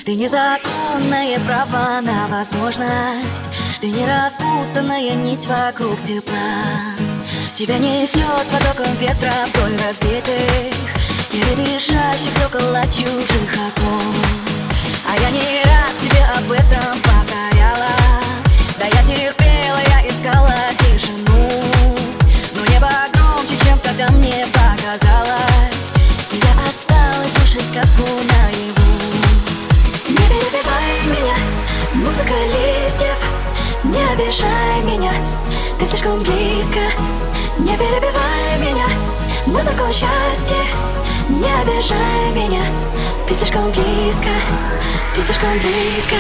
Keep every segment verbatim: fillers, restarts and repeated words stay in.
Ты незаконное право на возможность, ты не распутанная нить вокруг тепла. Тебя несет потоком ветра вдоль разбитых, еле дышащих около чужих окон. А я не раз тебе об этом повторяла. Да я терпела, я искала тишину, но небо громче, чем когда мне показалось, и я осталась слушать сказку наяву. Не перебивай меня, музыка листьев, не обижай меня, ты слишком близко. Не перебивай меня, музыку счастья, не обижай меня, ты слишком близко, ты слишком близко.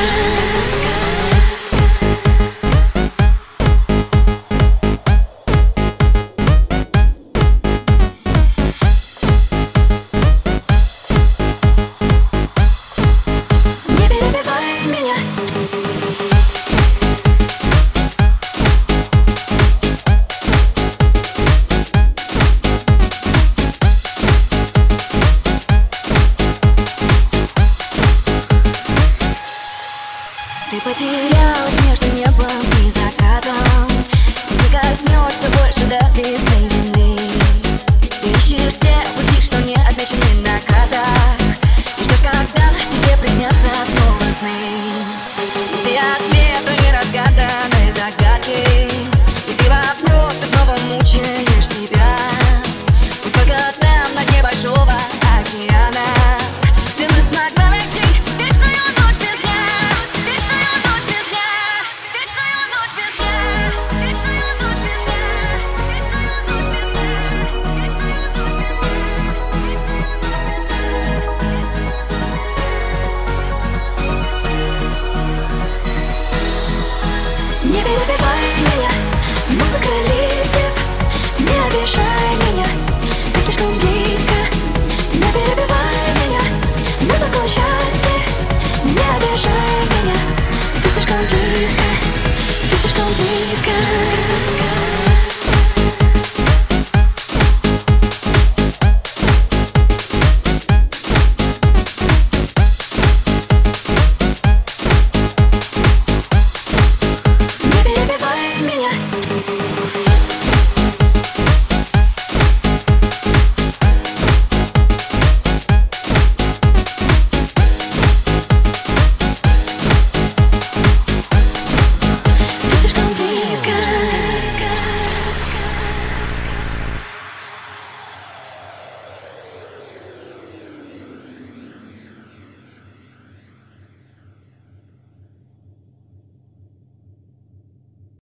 Ты потерялась между небом и закатом, и не коснешься больше до весны.